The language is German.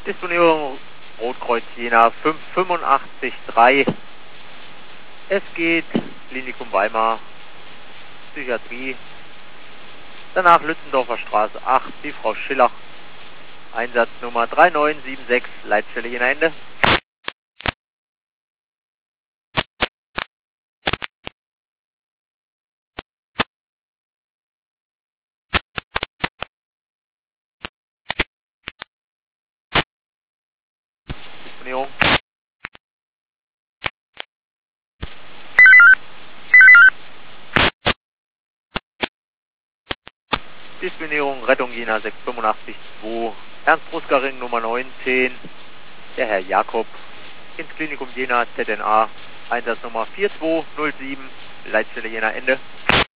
Disponierung Rotkreuz Jena 585-3. Es geht Klinikum Weimar, Psychiatrie. Danach Lützendorfer Straße 8, die Frau Schiller. Einsatznummer 3976, Leitstelle Jena Ende. Disponierung. Disponierung Rettung Jena 685-2. Ernst Brusgaring Nummer 19. Der Herr Jakob. Ins Klinikum Jena ZNA. Einsatznummer 4207. Leitstelle Jena Ende.